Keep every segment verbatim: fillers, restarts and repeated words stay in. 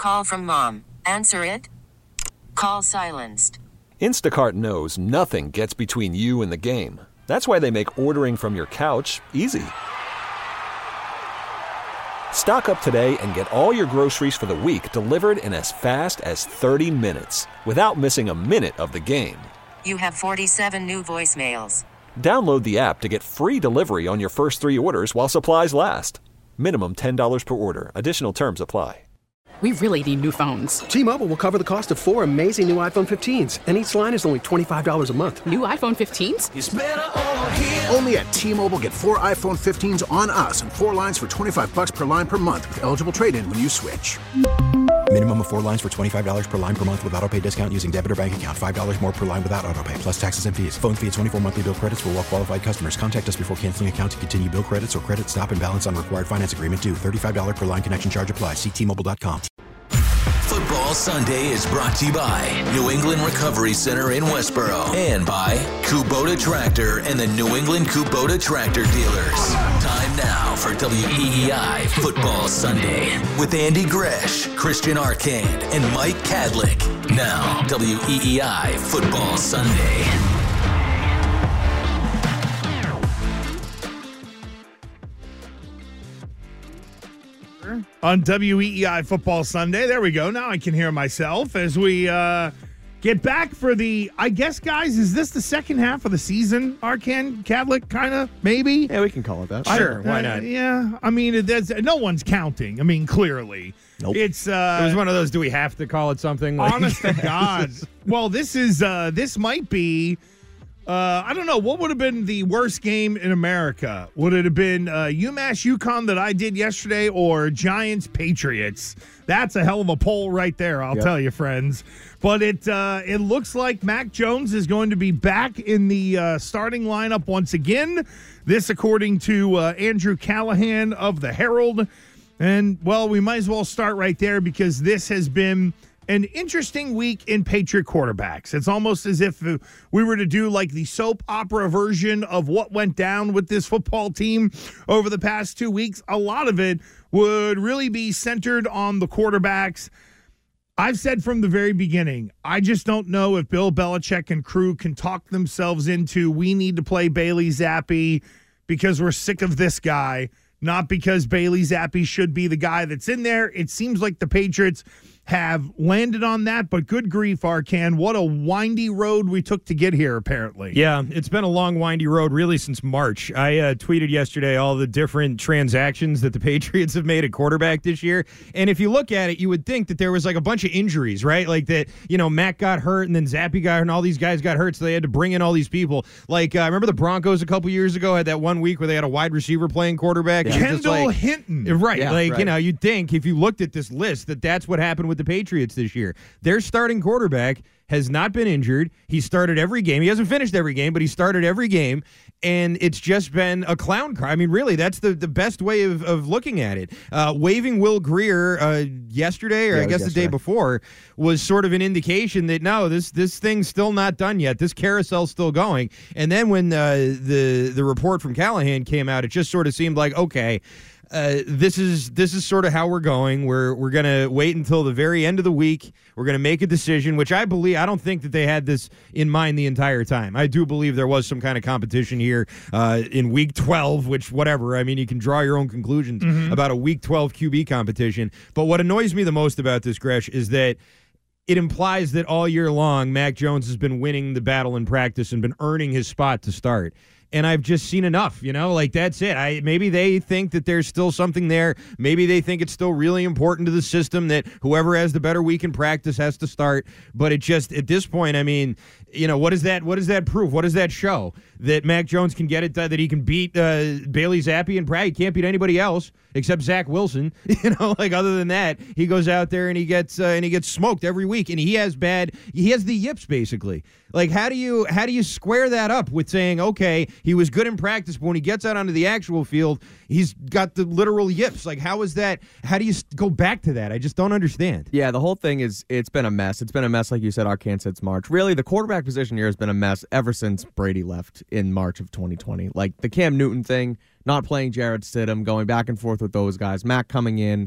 Call from mom. Answer it. Call silenced. Instacart knows nothing gets between you and the game. That's why they make ordering from your couch easy. Stock up today and get all your groceries for the week delivered in as fast as thirty minutes without missing a minute of the game. You have forty-seven new voicemails. Download the app to get free delivery on your first three orders while supplies last. Minimum ten dollars per order. Additional terms apply. We really need new phones. T-Mobile will cover the cost of four amazing new iPhone fifteens, and each line is only twenty-five dollars a month. New iPhone fifteens? It's better over here. Only at T-Mobile, get four iPhone fifteens on us and four lines for twenty-five bucks per line per month with eligible trade-in when you switch. Minimum of four lines for twenty-five dollars per line per month with autopay discount using debit or bank account. five dollars more per line without autopay, plus taxes and fees. Phone fee at twenty-four monthly bill credits for well-qualified customers. Contact us before canceling account to continue bill credits or credit stop and balance on required finance agreement due. thirty-five dollars per line connection charge applies. See T Mobile dot com. Football Sunday is brought to you by New England Recovery Center in Westboro and by Kubota Tractor and the New England Kubota Tractor Dealers. Time now for W E E I Football Sunday with Andy Gresh, Christian Arcand, and Mike Kadlick. Now, W E E I Football Sunday. On W E E I Football Sunday. There we go. Now I can hear myself as we uh, get back for the, I guess, guys, is this the second half of the season? Arcand, Kadlick, kind of, maybe? Yeah, we can call it that. Sure, why not? Uh, yeah, I mean, it, there's, no one's counting. I mean, clearly. Nope. It's, uh, it was one of those, do we have to call it something? Like, honest to God. Well, this is, uh, this might be, Uh, I don't know. What would have been the worst game in America? Would it have been uh, UMass UConn that I did yesterday or Giants Patriots? That's a hell of a poll right there, I'll yep. tell you, friends. But it uh, it looks like Mac Jones is going to be back in the uh, starting lineup once again. This according to uh, Andrew Callahan of the Herald. And, well, we might as well start right there because this has been an interesting week in Patriot quarterbacks. It's almost as if we were to do like the soap opera version of what went down with this football team over the past two weeks. A lot of it would really be centered on the quarterbacks. I've said from the very beginning, I just don't know if Bill Belichick and crew can talk themselves into we need to play Bailey Zappi because we're sick of this guy, not because Bailey Zappi should be the guy that's in there. It seems like the Patriots have landed on that, but good grief, Arcand, what a windy road we took to get here, apparently. Yeah, it's been a long, windy road, really, since March. I uh, tweeted yesterday all the different transactions that the Patriots have made at quarterback this year, and if you look at it, you would think that there was like a bunch of injuries, right? Like that, you know, Mac got hurt, and then Zappi got hurt, and all these guys got hurt, so they had to bring in all these people. Like, I uh, remember the Broncos a couple years ago had that one week where they had a wide receiver playing quarterback. Yeah. Kendall like, Hinton. Right, yeah, like, right. you know, you'd think if you looked at this list that that's what happened with the Patriots this year. Their starting quarterback has not been injured. He started every game. He hasn't finished every game, but he started every game, and it's just been a clown car. I mean, really, that's the, the best way of, of looking at it. Uh, waiving Will Grier uh, yesterday, or yeah, I guess yesterday. the day before, was sort of an indication that, no, this this thing's still not done yet. This carousel's still going. And then when uh, the, the report from Callahan came out, it just sort of seemed like, okay, Uh, this is this is sort of how we're going. We're we're gonna wait until the very end of the week. We're gonna make a decision, which I believe. I don't think that they had this in mind the entire time. I do believe there was some kind of competition here uh, in week twelve, which whatever. I mean, you can draw your own conclusions mm-hmm. about a week twelve Q B competition. But what annoys me the most about this, Gresh, is that it implies that all year long, Mac Jones has been winning the battle in practice and been earning his spot to start. And I've just seen enough, you know, like that's it. I maybe they think that there's still something there. Maybe they think it's still really important to the system that whoever has the better week in practice has to start. But it just, at this point, I mean, you know, what does that what does that prove? What does that show? That Mac Jones can get it done, that he can beat uh, Bailey Zappi and Pratt. He can't beat anybody else except Zach Wilson. You know, like other than that, he goes out there and he gets uh, and he gets smoked every week, and he has bad. He has the yips basically. Like how do you how do you square that up with saying, okay, he was good in practice, but when he gets out onto the actual field, he's got the literal yips. Like how is that? How do you go back to that? I just don't understand. Yeah, the whole thing is it's been a mess. It's been a mess, like you said, Arcand, since March. Really, the quarterback position here has been a mess ever since Brady left in March of twenty twenty. Like the Cam Newton thing, not playing Jarrett Stidham, going back and forth with those guys, Mac coming in,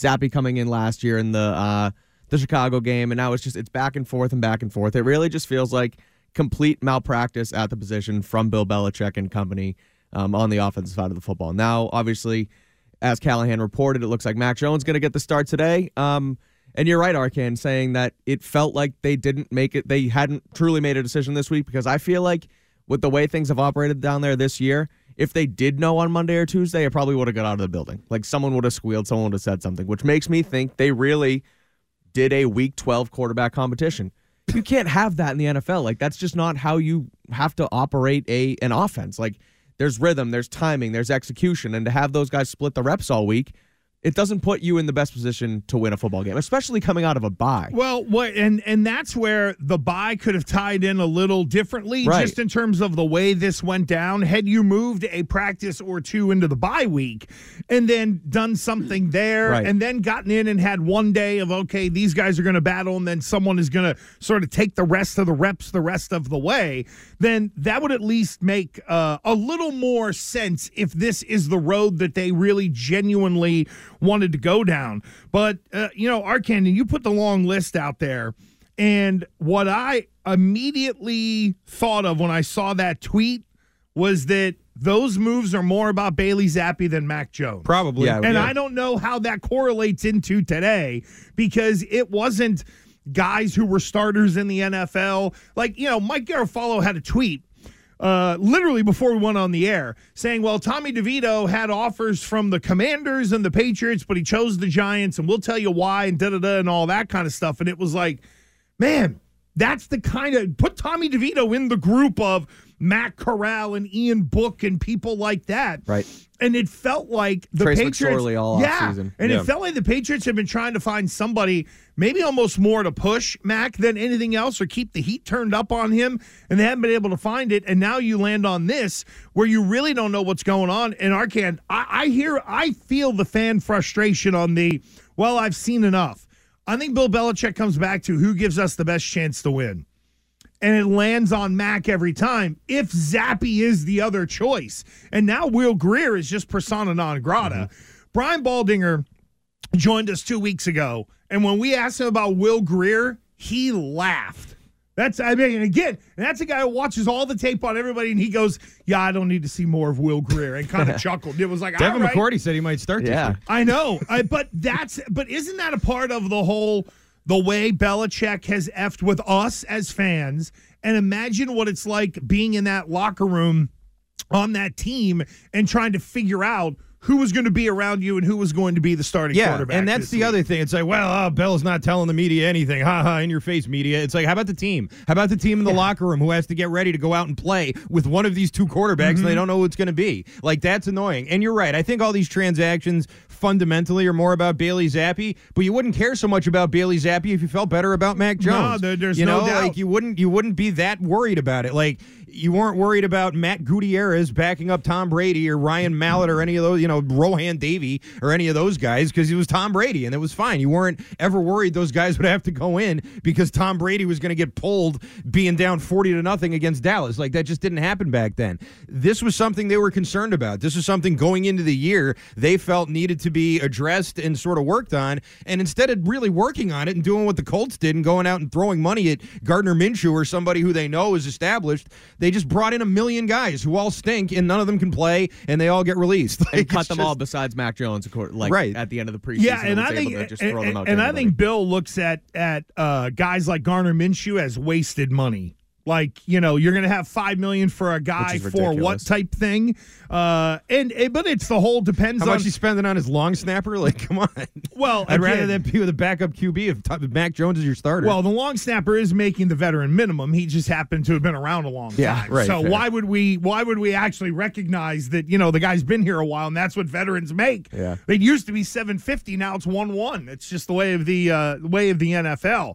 Zappe coming in last year in the uh, the Chicago game, and now it's just it's back and forth and back and forth. It really just feels like complete malpractice at the position from Bill Belichick and company um, on the offensive side of the football. Now, obviously, as Callahan reported, it looks like Mac Jones going to get the start today. Um, and you're right, Arkan, saying that it felt like they didn't make it. They hadn't truly made a decision this week, because I feel like with the way things have operated down there this year, if they did know on Monday or Tuesday, it probably would have got out of the building. Like someone would have squealed, someone would have said something, which makes me think they really did a Week twelve quarterback competition. You can't have that in the N F L. Like, that's just not how you have to operate a an offense. Like, there's rhythm, there's timing, there's execution, and to have those guys split the reps all week, it doesn't put you in the best position to win a football game, especially coming out of a bye. Well, what and and that's where the bye could have tied in a little differently, right, just in terms of the way this went down. Had you moved a practice or two into the bye week and then done something there, right, and then gotten in and had one day of, okay, these guys are going to battle, and then someone is going to sort of take the rest of the reps the rest of the way, then that would at least make uh, a little more sense if this is the road that they really genuinely wanted to go down. But, uh, you know, Arkan, you put the long list out there, and what I immediately thought of when I saw that tweet was that those moves are more about Bailey Zappe than Mac Jones. Probably. Yeah, and yeah. I don't know how that correlates into today, because it wasn't guys who were starters in the N F L. Like, you know, Mike Garafolo had a tweet Uh, literally before we went on the air, saying, well, Tommy DeVito had offers from the Commanders and the Patriots, but he chose the Giants, and we'll tell you why, and da-da-da, and all that kind of stuff. And it was like, man, that's the kind of, put Tommy DeVito in the group of Matt Corral and Ian Book and people like that. Right. And it felt like the Trace Patriots. McSorley all yeah, offseason. and Yeah. it felt like the Patriots have been trying to find somebody, maybe almost more to push Mac than anything else, or keep the heat turned up on him, and they haven't been able to find it. And now you land on this, where you really don't know what's going on. And Arkan, I, I hear, I feel the fan frustration on the, well, I've seen enough. I think Bill Belichick comes back to who gives us the best chance to win. And it lands on Mac every time, if Zappe is the other choice. And now Will Grier is just persona non grata. Mm-hmm. Brian Baldinger joined us two weeks ago, and when we asked him about Will Grier, he laughed. That's, I mean, again, and that's a guy who watches all the tape on everybody, and he goes, yeah, I don't need to see more of Will Grier, and kind of chuckled. It was like, Devin all right. McCourty said he might start Yeah. this year. I know, I, but that's, but isn't that a part of the whole, the way Belichick has effed with us as fans? And imagine what it's like being in that locker room on that team and trying to figure out who was going to be around you and who was going to be the starting Yeah, quarterback. and that's this the week. other thing. It's like, well, oh, Bell's not telling the media anything. Ha ha, in your face, media. It's like, how about the team? How about the team in the yeah. locker room who has to get ready to go out and play with one of these two quarterbacks mm-hmm. and they don't know who it's going to be? Like, that's annoying. And you're right. I think all these transactions fundamentally are more about Bailey Zappe, but you wouldn't care so much about Bailey Zappe if you felt better about Mac Jones. No, there, there's you no know, doubt. Like, you wouldn't, you wouldn't be that worried about it. Like, you weren't worried about Matt Gutierrez backing up Tom Brady or Ryan Mallett or any of those, you know, Rohan Davey or any of those guys, because he was Tom Brady, and it was fine. You weren't ever worried those guys would have to go in because Tom Brady was going to get pulled being down forty to nothing against Dallas. Like, that just didn't happen back then. This was something they were concerned about. This was something going into the year they felt needed to be addressed and sort of worked on, and instead of really working on it and doing what the Colts did and going out and throwing money at Gardner Minshew or somebody who they know is established, they just brought in a million guys who all stink and none of them can play and they all get released. Like, and cut them just, all besides Mac Jones, of course, like right. at the end of the preseason. Yeah, and was I think able to just and, throw them out and to I anybody. think Bill looks at at uh, guys like Garner Minshew as wasted money. Like, you know, you're going to have five million dollars for a guy for what type thing? Uh, and, and but it's the whole depends How on much he's spending on his long snapper. Like, come on. Well, I'd again, rather that be with a backup Q B if, if Mac Jones is your starter. Well, the long snapper is making the veteran minimum. He just happened to have been around a long yeah, time. Right, so fair. why would we why would we actually recognize that, you know, the guy's been here a while and that's what veterans make? Yeah. It used to be seven fifty, now it's one one. It's just the way of the uh, way of the N F L.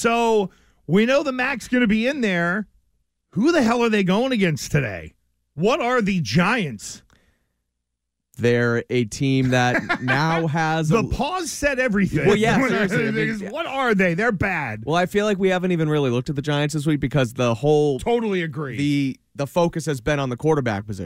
So we know the Mac's going to be in there. Who the hell are they going against today? What are the Giants? They're a team that now has the a, pause said everything. Well, yeah, seriously. I mean, what are they? They're bad. Well, I feel like we haven't even really looked at the Giants this week because the whole totally agree. The the focus has been on the quarterback position.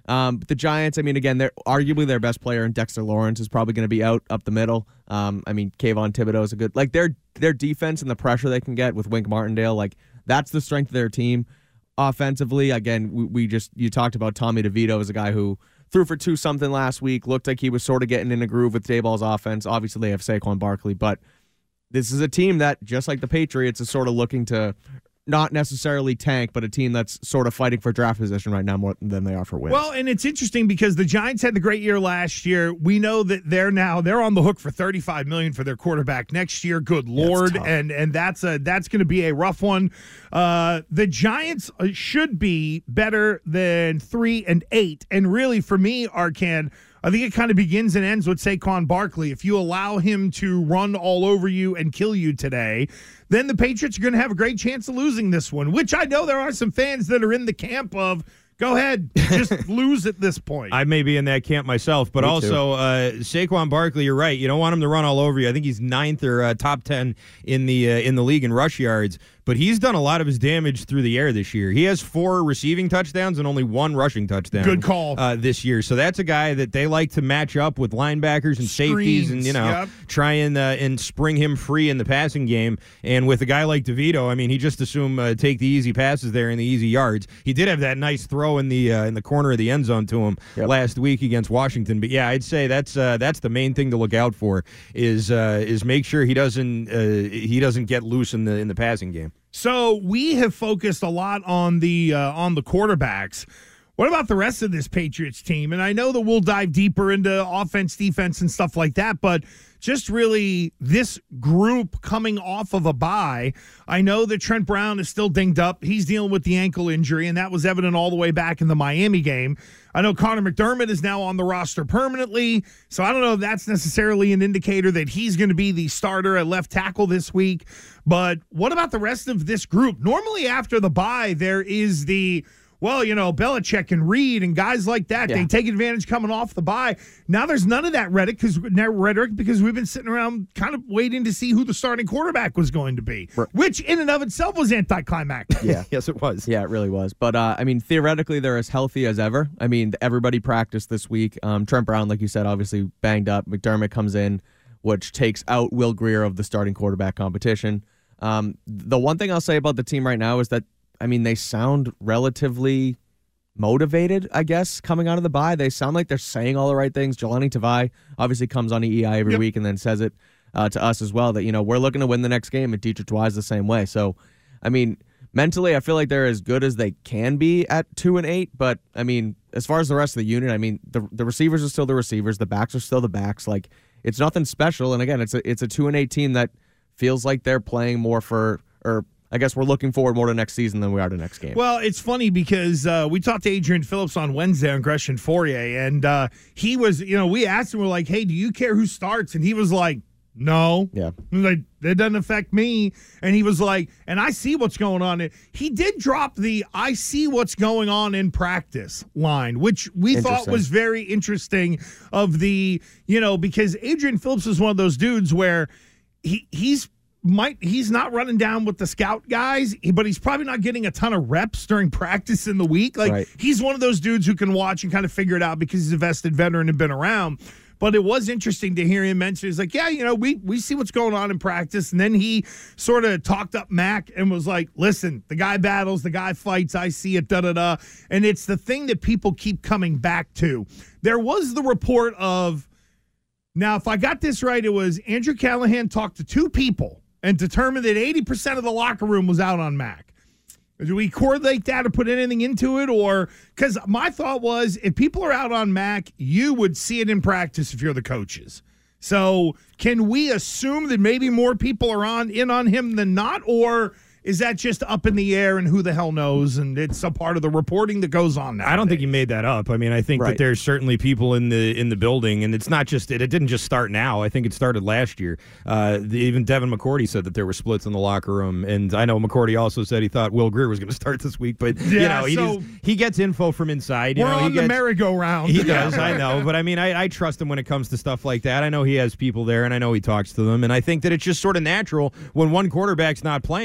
Um, but the Giants, I mean, again, they're arguably their best player in Dexter Lawrence is probably going to be out up the middle. Um, I mean, Kayvon Thibodeau is a good, like their their defense and the pressure they can get with Wink Martindale, like that's the strength of their team. Offensively, again, we, we just, you talked about Tommy DeVito as a guy who threw for two something last week, looked like he was sort of getting in a groove with Dayball's offense. Obviously, they have Saquon Barkley, but this is a team that, just like the Patriots, is sort of looking to not necessarily tank, but a team that's sort of fighting for draft position right now more than they are for wins. Well, and it's interesting because the Giants had the great year last year. We know that they're now they're on the hook for thirty-five million dollars for their quarterback next year. Good Lord, and and that's a that's going to be a rough one. Uh, the Giants should be better than three and eight, and really for me, Arcand, I think it kind of begins and ends with Saquon Barkley. If you allow him to run all over you and kill you today, then the Patriots are going to have a great chance of losing this one, which I know there are some fans that are in the camp of, go ahead, just lose at this point. I may be in that camp myself, but Me also uh, Saquon Barkley, you're right. You don't want him to run all over you. I think he's ninth or uh, top ten in the uh, in the league in rush yards, but he's done a lot of his damage through the air this year. He has four receiving touchdowns and only one rushing touchdown. Good call. Uh, this year. So that's a guy that they like to match up with linebackers and safeties Screens, and, you know, yep. try and, uh, and spring him free in the passing game. And with a guy like DeVito, I mean, he just assumed uh, take the easy passes there and the easy yards. He did have that nice throw in the uh, in the corner of the end zone to him yep. last week against Washington. But yeah, I'd say that's uh, that's the main thing to look out for is uh, is make sure he doesn't uh, he doesn't get loose in the in the passing game. So we have focused a lot on the uh, on the quarterbacks. What about the rest of this Patriots team? And I know that we'll dive deeper into offense, defense, and stuff like that, but just really this group coming off of a bye. I know that Trent Brown is still dinged up. He's dealing with the ankle injury, and that was evident all the way back in the Miami game. I know Connor McDermott is now on the roster permanently, so I don't know if that's necessarily an indicator that he's going to be the starter at left tackle this week. But what about the rest of this group? Normally after the bye, there is the, well, you know, Belichick and Reed and guys like that. Yeah. They take advantage coming off the bye. Now there's none of that rhetoric because rhetoric because we've been sitting around kind of waiting to see who the starting quarterback was going to be, right. which in and of itself was anticlimactic. Yeah, yes, it was. Yeah, it really was. But uh, I mean, theoretically, they're as healthy as ever. I mean, everybody practiced this week. Um, Trent Brown, like you said, obviously banged up. McDermott comes in, which takes out Will Grier of the starting quarterback competition. Um, the one thing I'll say about the team right now is that, I mean, they sound relatively motivated, I guess, coming out of the bye. They sound like they're saying all the right things. Jelani Tavai obviously comes on E E I every yep. week and then says it uh, to us as well that, you know, we're looking to win the next game, and Dietrich Wise the same way. So, I mean, mentally, I feel like they're as good as they can be at two and eight. But, I mean, as far as the rest of the unit, I mean, the the receivers are still the receivers. The backs are still the backs. Like, it's nothing special. And, again, it's a, it's a two and eight team that feels like they're playing more for – or I guess we're looking forward more to next season than we are to next game. Well, it's funny because uh, we talked to Adrian Phillips on Wednesday on Gresh and Fourier, and uh, he was, you know, we asked him, we're like, hey, do you care who starts? And he was like, no. Yeah. Like, that doesn't affect me. And he was like, and I see what's going on. He did drop the I see what's going on in practice line, which we thought was very interesting of the, you know, because Adrian Phillips is one of those dudes where he he's might he's not running down with the scout guys, but he's probably not getting a ton of reps during practice in the week. Like right. he's one of those dudes who can watch and kind of figure it out because he's a vested veteran and been around. But it was interesting to hear him mention, he's like, yeah, you know, we we see what's going on in practice. And then he sort of talked up Mac and was like, listen, the guy battles, the guy fights, I see it, da-da-da. And it's the thing that people keep coming back to. There was the report of, now, if I got this right, it was Andrew Callahan talked to two people and determined that eighty percent of the locker room was out on Mac. Do we correlate that or put anything into it? Or because my thought was if people are out on Mac, you would see it in practice if you're the coaches. So can we assume that maybe more people are on in on him than not? Or is that just up in the air and who the hell knows? And it's a part of the reporting that goes on now. I don't think you made that up. I mean, I think right. that there's certainly people in the in the building, and it's not just it, it didn't just start now. I think it started last year. Uh, the, even Devin McCourty said that there were splits in the locker room, and I know McCourty also said he thought Will Grier was going to start this week, but yeah, you know he so just, he gets info from inside. You we're know, on he the gets, merry-go-round. He does, I know, but I mean, I, I trust him when it comes to stuff like that. I know he has people there, and I know he talks to them, and I think that it's just sort of natural when one quarterback's not playing well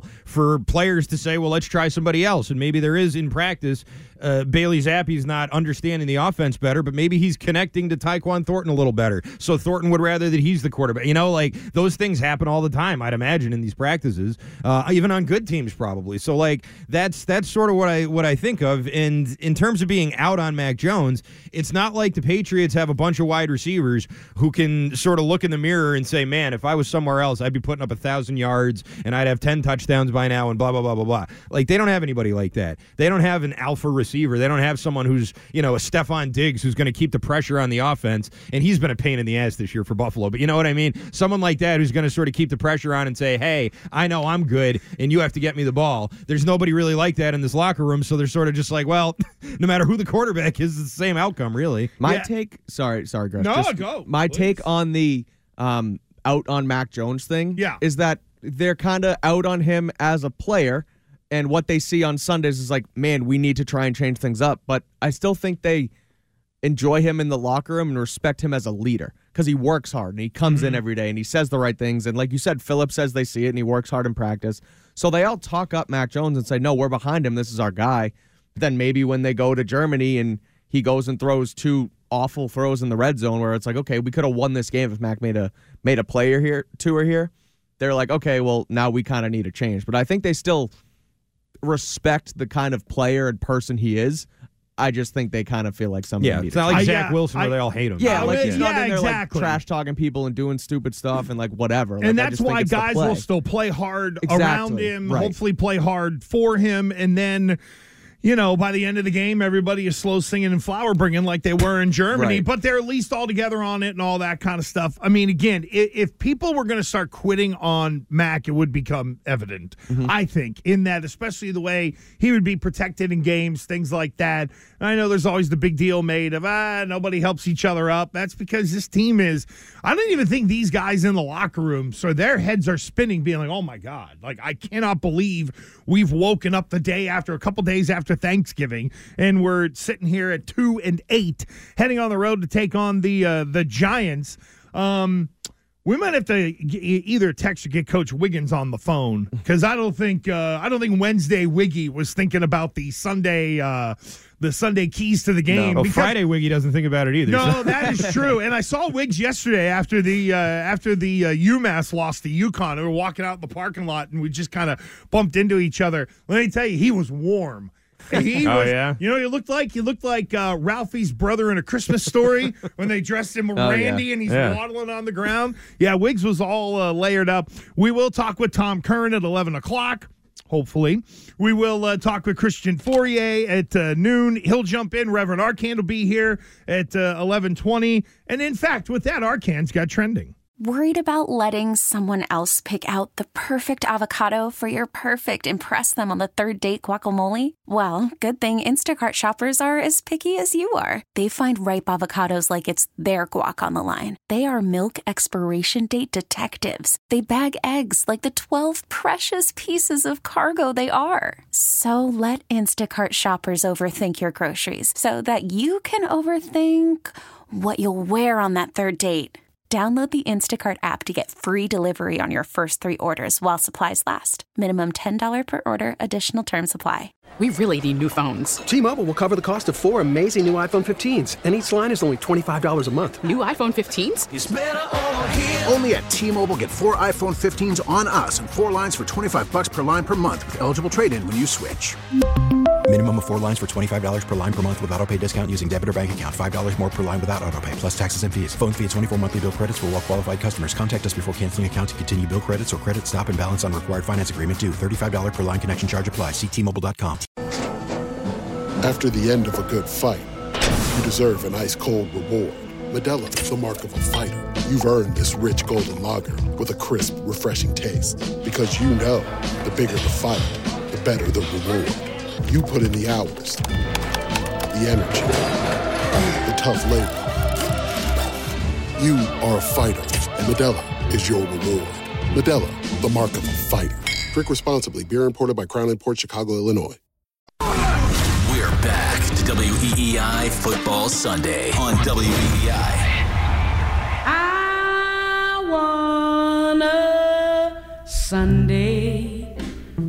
for players to say, well, let's try somebody else. And maybe there is in practice, uh, Bailey Zappi's not understanding the offense better, but maybe he's connecting to Tyquan Thornton a little better. So Thornton would rather that he's the quarterback. You know, like those things happen all the time, I'd imagine, in these practices, uh, even on good teams probably. So like that's that's sort of what I what I think of. And in terms of being out on Mac Jones, it's not like the Patriots have a bunch of wide receivers who can sort of look in the mirror and say, man, if I was somewhere else, I'd be putting up a thousand yards and I'd have ten touchdowns by now and blah, blah, blah, blah, blah. Like, they don't have anybody like that. They don't have an alpha receiver. They don't have someone who's, you know, a Stephon Diggs who's going to keep the pressure on the offense. And he's been a pain in the ass this year for Buffalo. But you know what I mean? Someone like that who's going to sort of keep the pressure on and say, hey, I know I'm good and you have to get me the ball. There's nobody really like that in this locker room. So they're sort of just like, well, no matter who the quarterback is, it's the same outcome, really. My Yeah. take, sorry, sorry, Greg. No, just go, My please. take on the um, out on Mac Jones thing Yeah. is that they're kind of out on him as a player, and what they see on Sundays is like, man, we need to try and change things up. But I still think they enjoy him in the locker room and respect him as a leader because he works hard and he comes Mm-hmm. in every day and he says the right things. And like you said, Philip says they see it and he works hard in practice. So they all talk up Mac Jones and say, no, we're behind him. This is our guy. But then maybe when they go to Germany and he goes and throws two awful throws in the red zone where it's like, okay, we could have won this game if Mac made a made a player here, two or here. They're like, okay, well, now we kind of need a change. But I think they still respect the kind of player and person he is. I just think they kind of feel like something. Yeah, needs it's not to like I- Zach yeah, Wilson where I- they all hate him. Yeah, Uh, like he's yeah, not in there exactly. like trash talking people and doing stupid stuff and like whatever. Like, And I that's just think why it's the guys play. will still play hard Exactly. around him, Right. hopefully play hard for him, and then, you know, by the end of the game, everybody is slow singing and flower bringing like they were in Germany, Right. but they're at least all together on it and all that kind of stuff. I mean, again, if, if people were going to start quitting on Mac, it would become evident, Mm-hmm. I think, in that, especially the way he would be protected in games, things like that. And I know there's always the big deal made of, ah, nobody helps each other up. That's because this team is, I don't even think these guys in the locker room, so their heads are spinning, being like, oh my God, like, I cannot believe we've woken up the day after, a couple days after Thanksgiving, and we're sitting here at two and eight, heading on the road to take on the uh, the Giants. Um, we might have to g- either text or get Coach Wiggins on the phone, because I don't think uh, I don't think Wednesday Wiggy was thinking about the Sunday uh, the Sunday keys to the game. Oh, because- Friday Wiggy doesn't think about it either. no, so- that is true. And I saw Wiggs yesterday after the uh, after the uh, UMass lost to UConn. We were walking out in the parking lot, and we just kind of bumped into each other. Let me tell you, he was warm. He Oh, was, yeah? You know, he looked like he looked like uh, Ralphie's brother in A Christmas Story when they dressed him Oh, Randy yeah. and he's Yeah. waddling on the ground. Yeah, Wiggs was all uh, layered up. We will talk with Tom Curran at eleven o'clock. Hopefully. We will uh, talk with Christian Fourier at uh, noon. He'll jump in. Reverend Arcan will be here at uh, eleven twenty. And in fact, with that, Arcan's got trending. Worried about letting someone else pick out the perfect avocado for your perfect impress them on the third date guacamole? Well, good thing Instacart shoppers are as picky as you are. They find ripe avocados like it's their guac on the line. They are milk expiration date detectives. They bag eggs like the twelve precious pieces of cargo they are. So let Instacart shoppers overthink your groceries so that you can overthink what you'll wear on that third date. Download the Instacart app to get free delivery on your first three orders while supplies last. Minimum ten dollars per order. Additional terms apply. We really need new phones. T-Mobile will cover the cost of four amazing new iPhone fifteens, and each line is only twenty-five dollars a month. New iPhone fifteens? Only at T-Mobile, get four iPhone fifteens on us and four lines for twenty-five bucks per line per month with eligible trade-in when you switch. Minimum of four lines for twenty-five dollars per line per month with autopay discount using debit or bank account. five dollars more per line without autopay, plus taxes and fees. Phone fee at twenty-four monthly bill credits for well-qualified customers. Contact us before canceling account to continue bill credits or credit stop and balance on required finance agreement due. thirty-five dollars per line connection charge applies. See T Mobile dot com. After the end of a good fight, you deserve an ice-cold reward. Modelo is the mark of a fighter. You've earned this rich golden lager with a crisp, refreshing taste. Because you know, the bigger the fight, the better the reward. You put in the hours, the energy, the tough labor. You are a fighter, and Modelo is your reward. Modelo, the mark of a fighter. Drink responsibly. Beer imported by Crown Imports, Chicago, Illinois. We're back to W E E I Football Sunday on W E E I. I wanna Sunday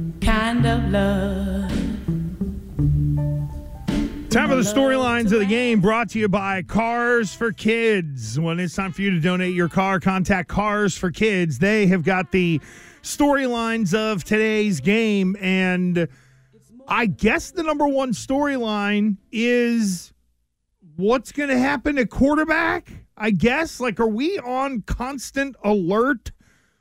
So the storylines of the game brought to you by Cars for Kids. When it's time for you to donate your car, contact Cars for Kids. They have got the storylines of today's game, and I guess the number one storyline is what's going to happen at quarterback, I guess. Like, are we on constant alert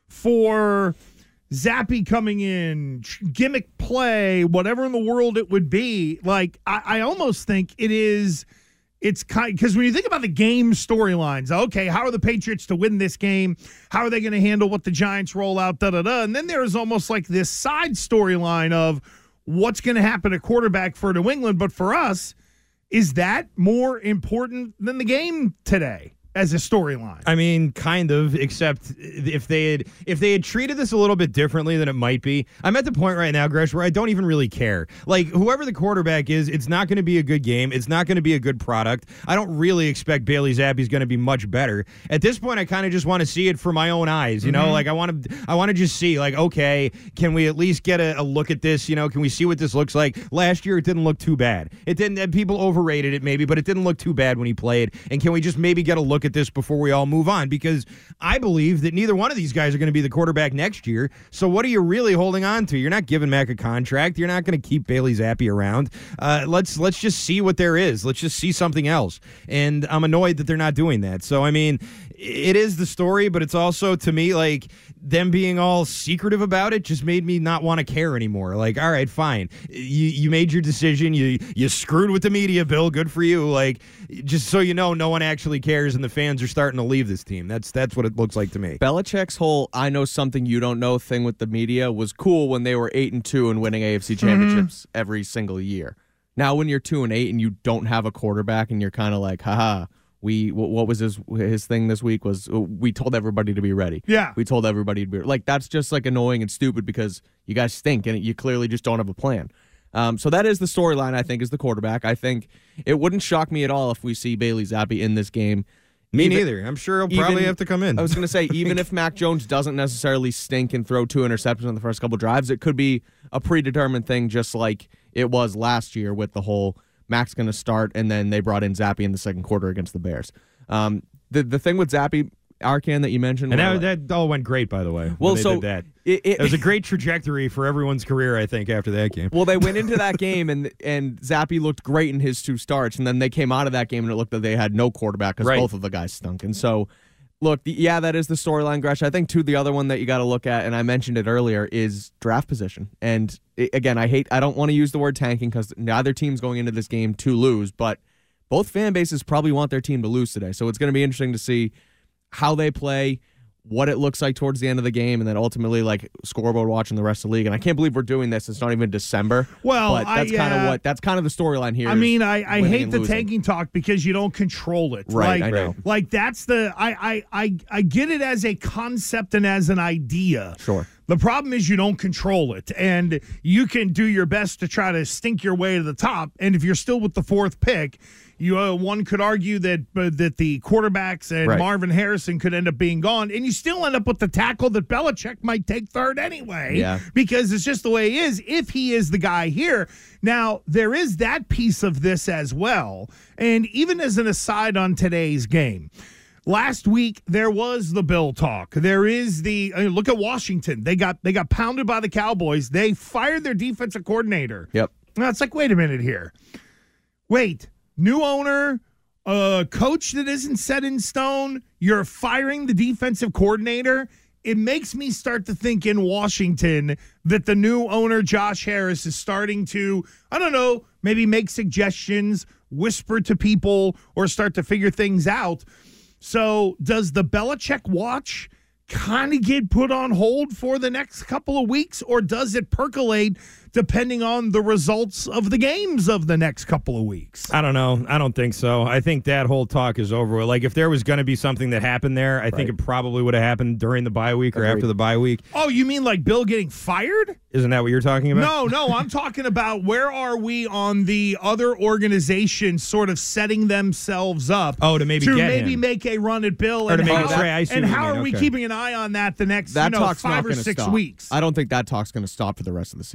for Zappe coming in, gimmick play, whatever in the world it would be? Like, I, I almost think it is, it's kind, because when you think about the game storylines, okay, how are the Patriots to win this game? How are they going to handle what the Giants roll out, da-da-da? And then there's almost like this side storyline of what's going to happen at quarterback for New England. But for us, is that more important than the game today as a storyline? I mean, kind of, except if they had if they had treated this a little bit differently than it might be. I'm at the point right now, Gresh, where I don't even really care. Like, whoever the quarterback is, it's not going to be a good game. It's not going to be a good product. I don't really expect Bailey Zappe's going to be much better. At this point, I kind of just want to see it for my own eyes. You know, Mm-hmm. like I want to I want to just see, like, okay, can we at least get a, a look at this? You know, can we see what this looks like? Last year, it didn't look too bad. It didn't. And people overrated it maybe, but it didn't look too bad when he played. And can we just maybe get a look at this before we all move on? Because I believe that neither one of these guys are going to be the quarterback next year. So what are you really holding on to? You're not giving Mac a contract. You're not going to keep Bailey Zappe around. Uh, let's let's just see what there is. Let's just see something else. And I'm annoyed that they're not doing that. So, I mean, it is the story, but it's also, to me, like, them being all secretive about it just made me not want to care anymore. Like, all right, fine. You you made your decision. You you screwed with the media, Bill. Good for you. Like, just so you know, no one actually cares, and the fans are starting to leave this team. That's that's what it looks like to me. Belichick's whole "I know something you don't know" thing with the media was cool when they were eight and two and winning A F C championships mm-hmm. every single year. Now, when you're two and eight and you don't have a quarterback, and you're kind of like, haha. We what was his his thing this week was we told everybody to be ready. Yeah, we told everybody to be like that's just like annoying and stupid because you guys stink and you clearly just don't have a plan. Um, so that is the storyline. I think is the quarterback. I think it wouldn't shock me at all if we see Bailey Zappe in this game. Me even, neither. I'm sure he'll probably even, have to come in. I was going to say even if Mac Jones doesn't necessarily stink and throw two interceptions on the first couple drives, it could be a predetermined thing, just like it was last year with the whole. Mac's going to start, and then they brought in Zappe in the second quarter against the Bears. Um, the the thing with Zappe, Arcan, that you mentioned, and that, that all went great, by the way. Well, when they so did that it, it, it was a great trajectory for everyone's career, I think, after that game. Well, they went into that game, and and Zappe looked great in his two starts, and then they came out of that game, and it looked like they had no quarterback because right. both of the guys stunk. And so, look, the, yeah, that is the storyline, Gresh. I think too the other one that you got to look at, and I mentioned it earlier, is draft position. And it, again, I hate, I don't want to use the word tanking because neither team's going into this game to lose, but both fan bases probably want their team to lose today. So it's going to be interesting to see how they play, what it looks like towards the end of the game, and then ultimately like scoreboard watching the rest of the league. And I can't believe we're doing this. It's not even December. Well, but that's I, kind of uh, what that's kind of the storyline here. I mean, I, I hate the losing. tanking talk because you don't control it. Right, like, I know. Like that's the I, I I I get it as a concept and as an idea. Sure. The problem is you don't control it, and you can do your best to try to stink your way to the top. And if you're still with the fourth pick, you uh, one could argue that uh, that the quarterbacks and right. Marvin Harrison could end up being gone, and you still end up with the tackle that Belichick might take third anyway. Yeah. Because it's just the way he is. If he is the guy here, now there is that piece of this as well. And even as an aside on today's game. Last week there was the Bill talk. There is the I mean, look at Washington. They got they got pounded by the Cowboys. They fired their defensive coordinator. Yep. Now it's like, wait a minute here. Wait, new owner, a coach that isn't set in stone. You're firing the defensive coordinator. It makes me start to think in Washington that the new owner, Josh Harris, is starting to, I don't know, maybe make suggestions, whisper to people, or start to figure things out. So does the Belichick watch kind of get put on hold for the next couple of weeks, or does it percolate depending on the results of the games of the next couple of weeks? I don't know. I don't think so. I think that whole talk is over. Like, if there was going to be something that happened there, I right. think it probably would have happened during the bye week or Agreed. After the bye week. Oh, you mean like Bill getting fired? Isn't that what you're talking about? No, no. I'm talking about where are we on the other organizations sort of setting themselves up oh, to maybe to get maybe him. make a run at Bill. Or and to how, make Trey. I see and what how you mean. are we okay. keeping an eye on that the next that you know, talk's five not or gonna six stop. weeks? I don't think that talk's going to stop for the rest of the season. I think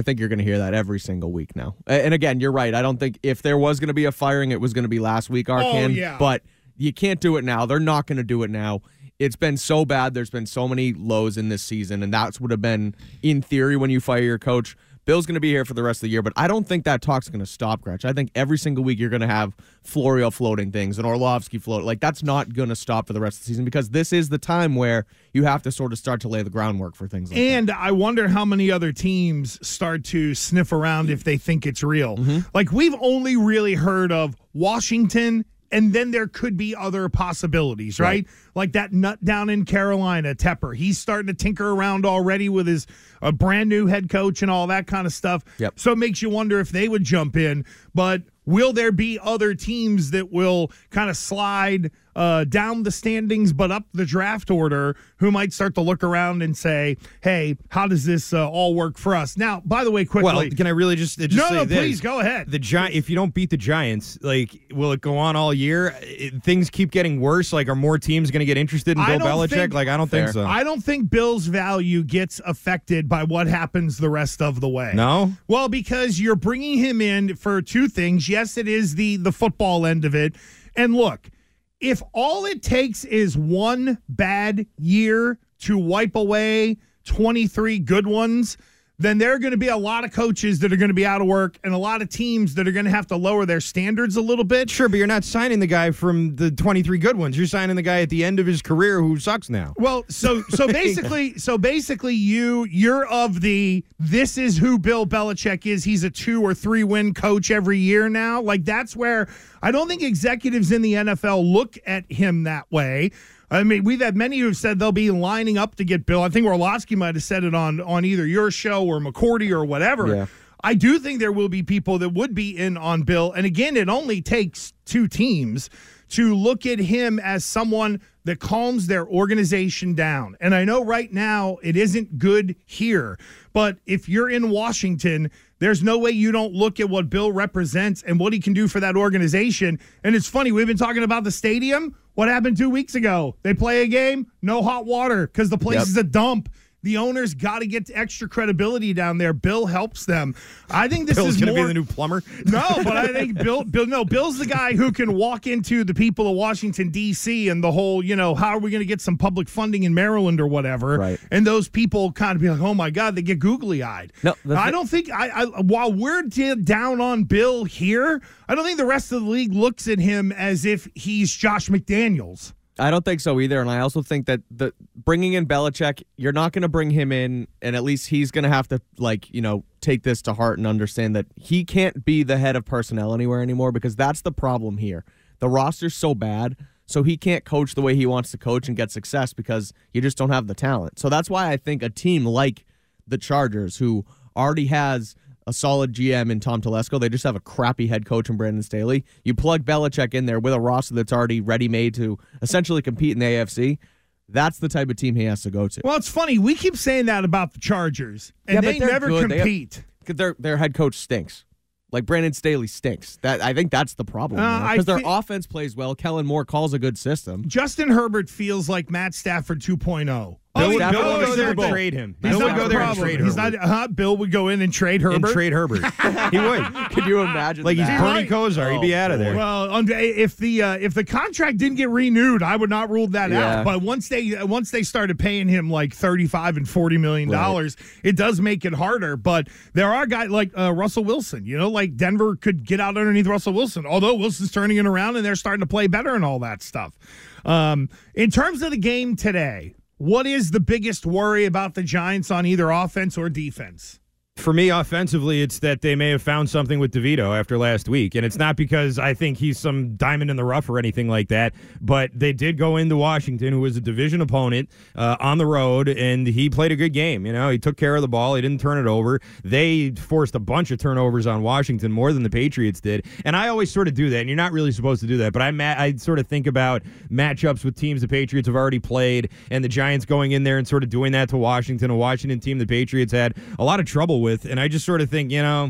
think you're going to hear that every single week now. And again, you're right. I don't think if there was going to be a firing, it was going to be last week, Arkan. Oh, yeah. But you can't do it now. They're not going to do it now. It's been so bad. There's been so many lows in this season, and that's would have been, in theory, when you fire your coach. Bill's going to be here for the rest of the year, but I don't think that talk's going to stop, Gretch. I think every single week you're going to have Florio floating things and Orlovsky float. Like, that's not going to stop for the rest of the season because this is the time where you have to sort of start to lay the groundwork for things like and that. And I wonder how many other teams start to sniff around if they think it's real. Mm-hmm. Like, we've only really heard of Washington, and then there could be other possibilities, right? right? Like that nut down in Carolina, Tepper. He's starting to tinker around already with his a brand new head coach and all that kind of stuff. Yep. So it makes you wonder if they would jump in. But will there be other teams that will kind of slide uh, down the standings but up the draft order who might start to look around and say, hey, how does this uh, all work for us? Now, by the way, quickly. Well, can I really just, just no, say no, this? please, go ahead. The Gi- If you don't beat the Giants, like, will it go on all year? It, things keep getting worse. Like, are more teams going to get interested in I Bill don't Belichick? think- like, I don't Fair. think so. I don't think Bill's value gets affected by what happens the rest of the way. No? Well, because you're bringing him in for two things. Yes, it is the the football end of it. And look, if all it takes is one bad year to wipe away twenty-three good ones, then there are going to be a lot of coaches that are going to be out of work and a lot of teams that are going to have to lower their standards a little bit. Sure, but you're not signing the guy from the twenty-three good ones. You're signing the guy at the end of his career who sucks now. Well, so so basically, so basically, you you're of the this is who Bill Belichick is. He's a two or three win coach every year now. Like, that's where I don't think executives in the N F L look at him that way. I mean, we've had many who have said they'll be lining up to get Bill. I think Orlovsky might have said it on, on either your show or McCourty or whatever. Yeah. I do think there will be people that would be in on Bill. And again, it only takes two teams to look at him as someone that calms their organization down. And I know right now it isn't good here, but if you're in Washington, there's no way you don't look at what Bill represents and what he can do for that organization. And it's funny, we've been talking about the stadium. What happened two weeks ago? They play a game, no hot water because the place Yep. is a dump. The owners got to get extra credibility down there. Bill helps them. I think this Bill's is going to more, be the new plumber? No, but I think Bill, Bill, no, Bill's the guy who can walk into the people of Washington, D C and the whole, you know, how are we going to get some public funding in Maryland or whatever? Right. And those people kind of be like, oh my God, they get googly eyed. No, the I thi- don't think, I, I while we're d- down on Bill here, I don't think the rest of the league looks at him as if he's Josh McDaniels. I don't think so either, and I also think that the bringing in Belichick, you're not going to bring him in, and at least he's going to have to, like, you know, take this to heart and understand that he can't be the head of personnel anywhere anymore because that's the problem here. The roster's so bad, so he can't coach the way he wants to coach and get success because you just don't have the talent. So that's why I think a team like the Chargers, who already has a solid G M in Tom Telesco. They just have a crappy head coach in Brandon Staley. You plug Belichick in there with a roster that's already ready-made to essentially compete in the A F C. That's the type of team he has to go to. Well, it's funny. We keep saying that about the Chargers, and Yeah, but they they're never good. They have- compete. Because their their head coach stinks. Like Brandon Staley stinks. That I think that's the problem. Uh, Because I their thi- offense plays well. Kellen Moore calls a good system. Justin Herbert feels like Matt Stafford two point oh. Bill, Oh, would- he Bill goes would go there Super Bowl. and trade him. He's Bill not would go the there and problem. trade He's Herbert. not. Uh, Bill would go in and trade Herbert. And trade Herbert. He would. Could you imagine Like he's that? Bernie Kosar. He'd be out of there. Well, um, if the uh, if the contract didn't get renewed, I would not rule that Yeah. out. But once they once they started paying him like thirty-five and forty million dollars, it does make it harder. But there are guys like uh, Russell Wilson. You know, like Denver could get out underneath Russell Wilson. Although Wilson's turning it around and they're starting to play better and all that stuff. Um, in terms of the game today, what is the biggest worry about the Giants on either offense or defense? For me, offensively, it's that they may have found something with DeVito after last week. And it's not because I think he's some diamond in the rough or anything like that, but they did go into Washington, who was a division opponent, uh, on the road, and he played a good game. You know, he took care of the ball. He didn't turn it over. They forced a bunch of turnovers on Washington, more than the Patriots did. And I always sort of do that, and you're not really supposed to do that, but I, ma- I sort of think about matchups with teams the Patriots have already played, and the Giants going in there and sort of doing that to Washington, a Washington team the Patriots had a lot of trouble with. And I just sort of think, you know,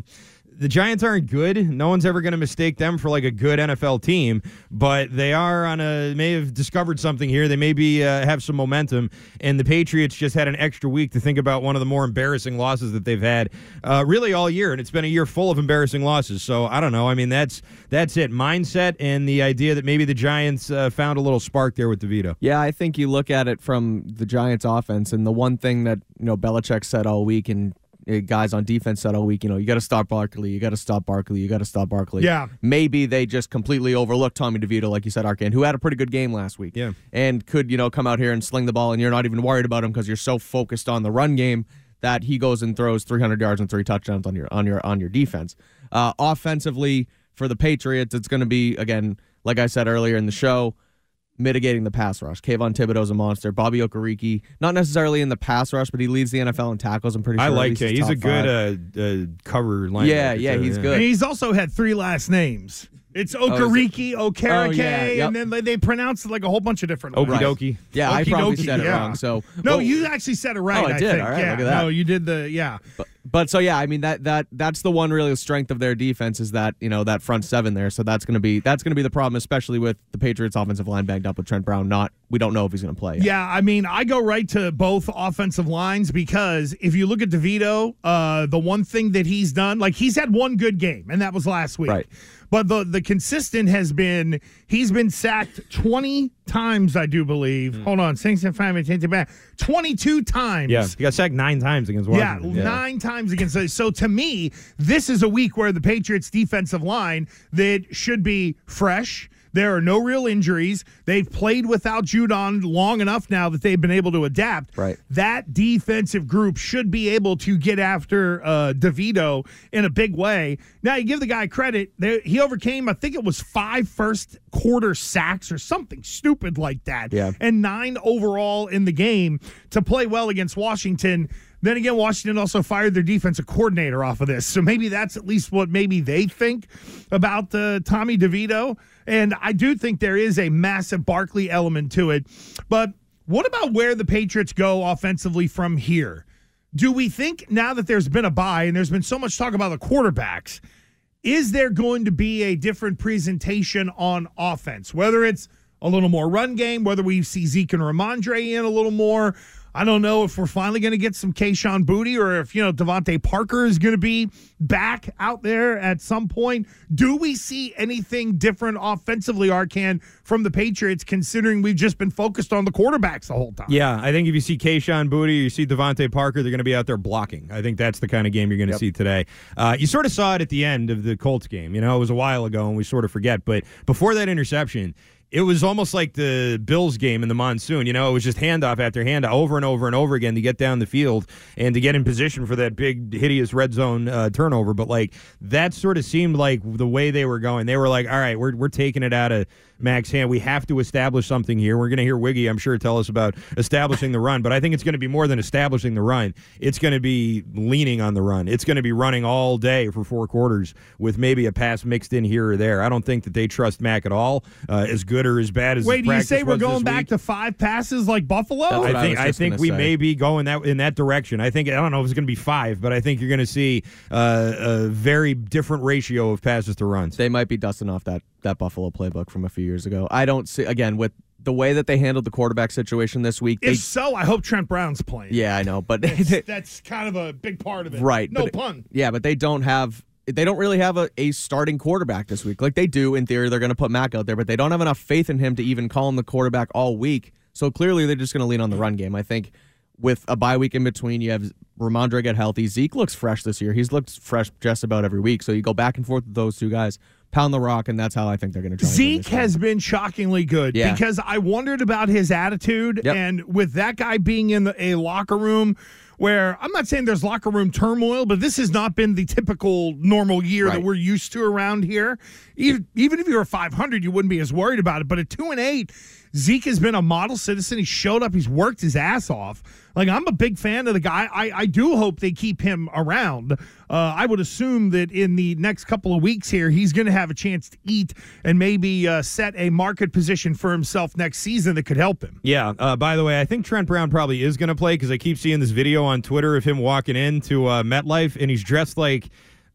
the Giants aren't good. No one's ever going to mistake them for like a good N F L team, but they are on a may have discovered something here. They maybe uh, have some momentum, and the Patriots just had an extra week to think about one of the more embarrassing losses that they've had uh, really all year, and it's been a year full of embarrassing losses. So I don't know. I mean, that's that's it. Mindset and the idea that maybe the Giants uh, found a little spark there with DeVito. Yeah, I think you look at it from the Giants' offense, and the one thing that you know Belichick said all week, and guys on defense said all week, you know, you got to stop Barkley, you got to stop Barkley, you got to stop Barkley. Yeah. Maybe they just completely overlooked Tommy DeVito, like you said, Arcand, who had a pretty good game last week. Yeah. And could, you know, come out here and sling the ball, and you're not even worried about him because you're so focused on the run game that he goes and throws three hundred yards and three touchdowns on your on your on your defense. Uh, offensively, for the Patriots, it's going to be, again, like I said earlier in the show, mitigating the pass rush. Kayvon Thibodeau's a monster. Bobby Okereke, not necessarily in the pass rush, but he leads the N F L in tackles. I'm pretty sure. I like him. He's a good uh, uh, cover linebacker. Yeah, yeah, too, he's yeah. good. And he's also had three last names. It's Okereke, oh, Okereke, oh, yeah, yep. and then they, they pronounce it like a whole bunch of different Okie ways. dokie. Yeah, I probably Okie said dokie, it yeah. wrong. So No, well, you actually said it right, Oh, I I did. think. All right, yeah. look at that. No, you did the, yeah. But, but so, yeah, I mean, that that that's the one really strength of their defense is that, you know, that front seven there. So that's going to be that's going to be the problem, especially with the Patriots offensive line banged up with Trent Brown. Not, we don't know if he's going to play yet. Yeah, I mean, I go right to both offensive lines because if you look at DeVito, uh, the one thing that he's done, like he's had one good game, and that was last week. Right. But the the consistent has been he's been sacked twenty times, I do believe. Mm. Hold on, six and five and ten to back. twenty-two times. Yeah, he got sacked nine times against Washington. Yeah, yeah, nine times against. So to me, this is a week where the Patriots defensive line that should be fresh. There are no real injuries. They've played without Judon long enough now that they've been able to adapt. Right. That defensive group should be able to get after uh, DeVito in a big way. Now, you give the guy credit. They, he overcame, I think it was five first quarter sacks or something stupid like that. Yeah. And nine overall in the game to play well against Washington. Then again, Washington also fired their defensive coordinator off of this. So maybe that's at least what maybe they think about uh, Tommy DeVito. And I do think there is a massive Barkley element to it. But what about where the Patriots go offensively from here? Do we think now that there's been a bye and there's been so much talk about the quarterbacks, is there going to be a different presentation on offense? Whether it's a little more run game, whether we see Zeke and Ramondre in a little more. I don't know if we're finally going to get some Kayshon Boutte or if, you know, Devontae Parker is going to be back out there at some point. Do we see anything different offensively, Arcand, from the Patriots, considering we've just been focused on the quarterbacks the whole time? Yeah, I think if you see Kayshon Boutte, you see Devontae Parker, they're going to be out there blocking. I think that's the kind of game you're going to yep. see today. Uh, you sort of saw it at the end of the Colts game. You know, it was a while ago, and we sort of forget. But before that interception, it was almost like the Bills game in the monsoon. You know, it was just handoff after handoff over and over and over again to get down the field and to get in position for that big, hideous red zone uh, turnover. But, like, that sort of seemed like the way they were going. They were like, all right, we're, we're taking it out of Mac's hand. We have to establish something here. We're going to hear Wiggy, I'm sure, tell us about establishing the run. But I think it's going to be more than establishing the run. It's going to be leaning on the run. It's going to be running all day for four quarters with maybe a pass mixed in here or there. I don't think that they trust Mac at all, uh, as good or as bad as Wait, his do you practice say we're was going this back week. to five passes like Buffalo? I I think was I just think gonna we say. may be going that in that direction. I think I don't know if it's going to be five, but I think you're going to see uh, a very different ratio of passes to runs. They might be dusting off that, that Buffalo playbook from a few years ago. I don't see, again, with the way that they handled the quarterback situation this week. If they, so, I hope Trent Brown's playing. Yeah, I know, but that's, that's kind of a big part of it. Right. No but, pun. Yeah, but they don't have they don't really have a, a starting quarterback this week. Like they do in theory, they're going to put Mac out there, but they don't have enough faith in him to even call him the quarterback all week. So clearly they're just going to lean on the run game. I think with a bye week in between, you have Ramondre get healthy. Zeke looks fresh this year. He's looked fresh just about every week. So you go back and forth with those two guys, pound the rock, and that's how I think they're going to try. Zeke has been shockingly good Yeah. because I wondered about his attitude, Yep. and with that guy being in the, a locker room where I'm not saying there's locker room turmoil, but this has not been the typical normal year Right. that we're used to around here. Even, even if you were five hundred, you wouldn't be as worried about it. But at two and eight, Zeke has been a model citizen. He showed up. He's worked his ass off. Like, I'm a big fan of the guy. I, I do hope they keep him around. Uh, I would assume that in the next couple of weeks here, he's going to have a chance to eat and maybe uh, set a market position for himself next season that could help him. Yeah. Uh, by the way, I think Trent Brown probably is going to play because I keep seeing this video on Twitter of him walking into uh, MetLife, and he's dressed like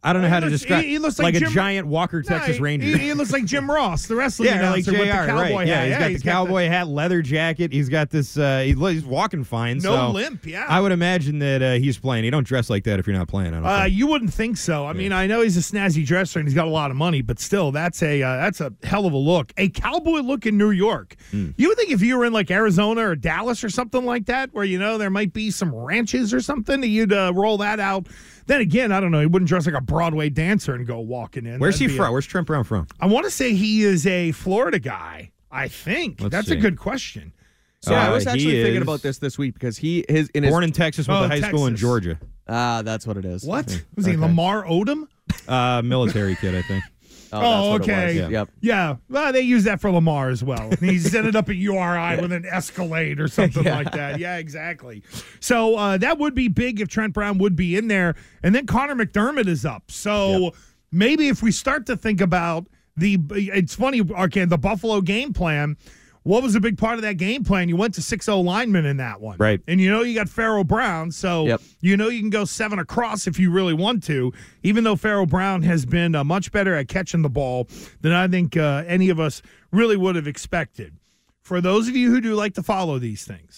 I don't know He how to looks- describe. he- he looks like, like a Jim- giant Walker No, Texas he- Ranger. He, he looks like Jim Ross, the wrestling yeah, like announcer J R, with the cowboy right? hat. Yeah, he's got the cowboy hat, leather jacket. He's got this. Uh, he, he's walking fine. No so limp, yeah. I would imagine that uh, he's playing. You don't dress like that if you're not playing. I don't Uh, think. you wouldn't think so. I mean, I know he's a snazzy dresser and he's got a lot of money, but still, that's a uh, that's a hell of a look. A cowboy look in New York. Mm. You would think if you were in like Arizona or Dallas or something like that, where you know there might be some ranches or something, that you'd uh, roll that out. Then again, I don't know. He wouldn't dress like a Broadway dancer and go walking in. Where's That'd he be from? a- Where's Trent Brown from? I want to say he is a Florida guy. I think Let's that's see. a good question. So I was Uh, he actually thinking is about this this week because he his in Born his, in Texas, went Oh, to high school in Texas. Georgia. Ah, that's what it is. What was he? Okay. Lamar Odom? Uh, military kid, I think. Oh, that's Oh, what it okay. was. Yeah. Yep. Yeah, well, they use that for Lamar as well. He's ended up at U R I with an Escalade or something Yeah. like that. Yeah, exactly. So uh, that would be big if Trent Brown would be in there. And then Connor McDermott is up. So Yep. maybe if we start to think about the, it's funny, okay, the Buffalo game plan. What was a big part of that game plan? You went to six oh linemen in that one. Right. And you know you got Pharaoh Brown, so Yep. you know you can go seven across if you really want to, even though Pharaoh Brown has been uh, much better at catching the ball than I think uh, any of us really would have expected. For those of you who do like to follow these things,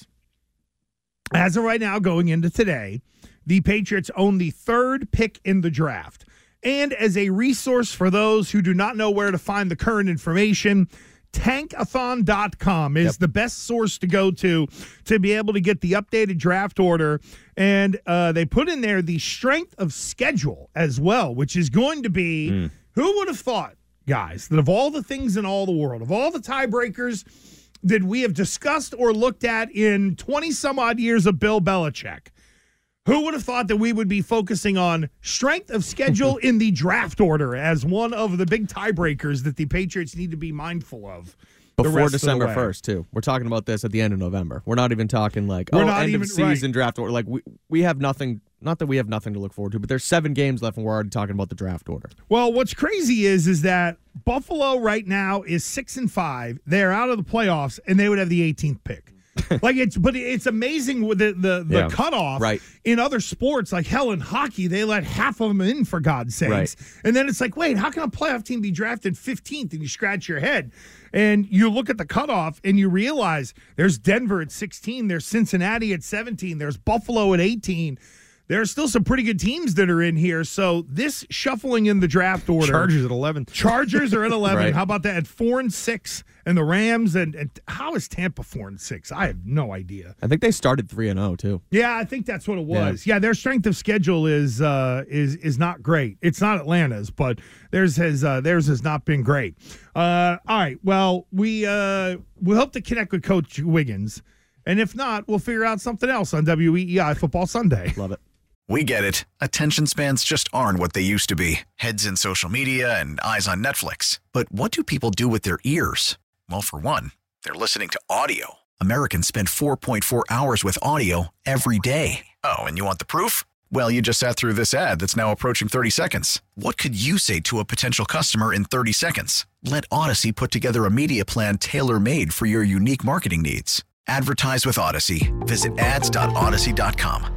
as of right now, going into today, the Patriots own the third pick in the draft. And as a resource for those who do not know where to find the current information, tankathon dot com is Yep. the best source to go to to be able to get the updated draft order. And uh, they put in there the strength of schedule as well, which is going to be, Mm. who would have thought, guys, that of all the things in all the world, of all the tiebreakers that we have discussed or looked at in twenty some odd years of Bill Belichick, who would have thought that we would be focusing on strength of schedule in the draft order as one of the big tiebreakers that the Patriots need to be mindful of the Before rest of the December way? first, too. We're talking about this at the end of November. We're not even talking like, We're oh, not end even- of season draft order. Like, we, we have nothing, not that we have nothing to look forward to, but there's seven games left and we're already talking about the draft order. Well, what's crazy is is that Buffalo right now is six and five. They're out of the playoffs, and they would have the eighteenth pick. like it's, but it's amazing with the the, the Yeah, cutoff. right. In other sports, like hell in hockey, they let half of them in for God's sakes, Right. and then it's like, wait, how can a playoff team be drafted fifteenth? And you scratch your head, and you look at the cutoff, and you realize there's Denver at sixteen, there's Cincinnati at seventeen, there's Buffalo at eighteen. There are still some pretty good teams that are in here. So this shuffling in the draft order. Chargers at eleven. Chargers are at eleven. Right. How about that? At four and six, and the Rams and, and how is Tampa four and six? I have no idea. I think they started three and oh, too. Yeah, I think that's what it was. Yeah, their strength of schedule is uh, is is not great. It's not Atlanta's, but theirs has uh, theirs has not been great. Uh, all right. Well, we uh, we hope to connect with Coach Wiggins, and if not, we'll figure out something else on W E E I Football Sunday. Love it. We get it. Attention spans just aren't what they used to be. Heads in social media and eyes on Netflix. But what do people do with their ears? Well, for one, they're listening to audio. Americans spend four point four hours with audio every day. Oh, and you want the proof? Well, you just sat through this ad that's now approaching thirty seconds. What could you say to a potential customer in thirty seconds? Let Odyssey put together a media plan tailor-made for your unique marketing needs. Advertise with Odyssey. Visit ads dot odyssey dot com.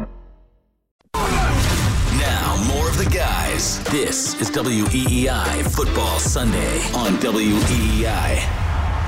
Now, more of the guys. This is W E E I Football Sunday on W E E I.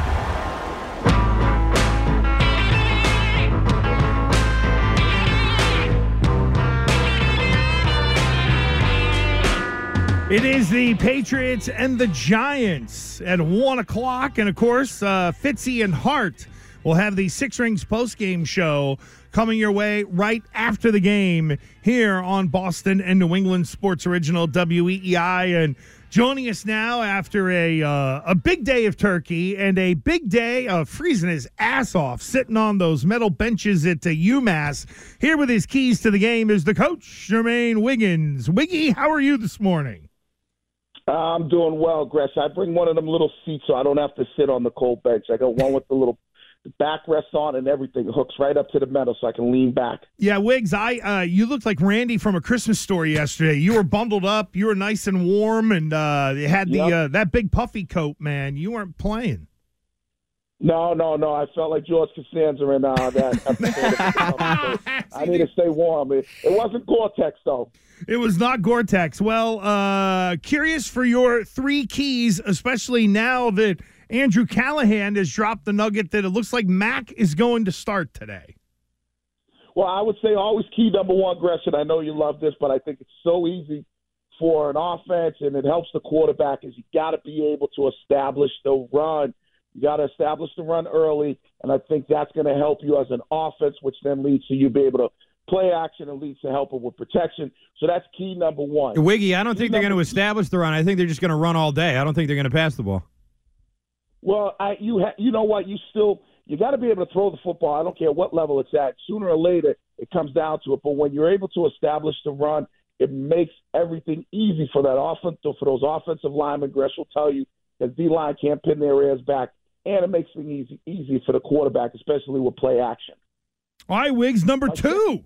It is the Patriots and the Giants at one o'clock. And, of course, uh, Fitzy and Hart will have the Six Rings postgame show coming your way right after the game here on Boston and New England Sports Original W E E I. And joining us now after a uh, a big day of turkey and a big day of freezing his ass off, sitting on those metal benches at uh, UMass, here with his keys to the game is the coach, Jermaine Wiggins. Wiggy, how are you this morning? I'm doing well, Gress. I bring one of them little seats so I don't have to sit on the cold bench. I got one with the little backrest on and everything. It hooks right up to the metal so I can lean back. Yeah, Wiggs, I uh, you looked like Randy from A Christmas Story yesterday. You were bundled up. You were nice and warm, and uh, you had the Yep. uh, that big puffy coat, man. You weren't playing. No, no, no. I felt like George Costanza in uh, that episode. I need to stay warm. It, it wasn't Gore-Tex, though. It was not Gore-Tex. Well, uh, curious for your three keys, especially now that Andrew Callahan has dropped the nugget that it looks like Mac is going to start today. Well, I would say always key number one, Gresham. I know you love this, but I think it's so easy for an offense, and it helps the quarterback, is you got to be able to establish the run. You got to establish the run early, and I think that's going to help you as an offense, which then leads to you be able to play action and leads to helping with protection. So that's key number one. Wiggy, I don't key think they're going to establish the run. I think they're just going to run all day. I don't think they're going to pass the ball. Well, I, you ha- you know what? You still you got to be able to throw the football. I don't care what level it's at. Sooner or later, it comes down to it. But when you're able to establish the run, it makes everything easy for that offense, for those offensive linemen. Gresh will tell you that D-line can't pin their ears back, and it makes things easy, easy for the quarterback, especially with play action. All right, Wiggs, number two.